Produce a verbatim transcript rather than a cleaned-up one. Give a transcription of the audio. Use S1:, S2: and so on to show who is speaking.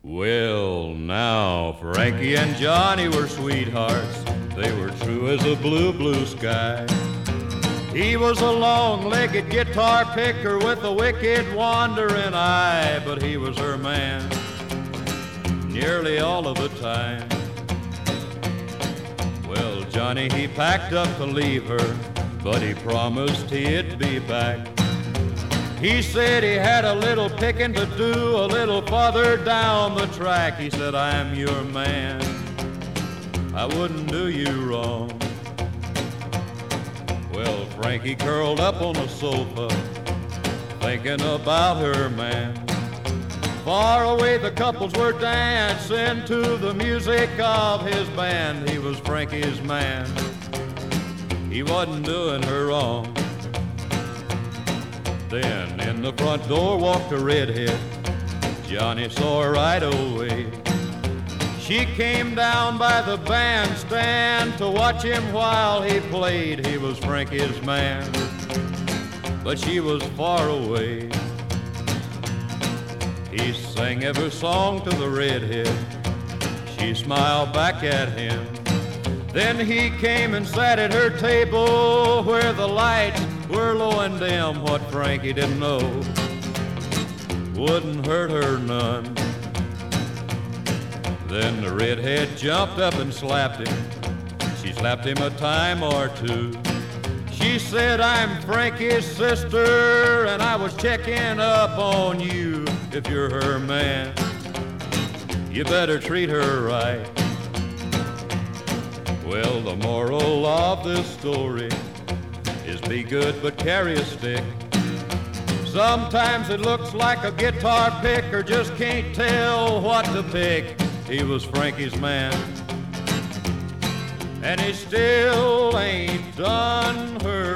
S1: Well, now, Frankie and Johnny were sweethearts. They were true as a blue, blue sky. He was a long-legged guitar picker with a wicked wandering eye, but he was her man nearly all of the time. Well, Johnny, he packed up to leave her, but he promised he'd be back. He said he had a little picking to do a little farther down the track. He said, I'm your man, I wouldn't do you wrong. Well, Frankie curled up on the sofa, thinking about her man. Far away the couples were dancing to the music of his band. He was Frankie's man, he wasn't doing her wrong. Then in the front door walked a redhead. Johnny saw her right away. She came down by the bandstand to watch him while he played. He was Frankie's man, but she was far away. He sang every song to the redhead. She smiled back at him. Then he came and sat at her table where the lights were low and dim. What Frankie didn't know wouldn't hurt her none. Then the redhead jumped up and slapped him. She slapped him a time or two. She said, I'm Frankie's sister, and I was checking up on you. If you're her man, you better treat her right. Well, the moral of this story is be good but carry a stick. Sometimes it looks like a guitar picker just can't tell what to pick. He was Frankie's man, and he still ain't done her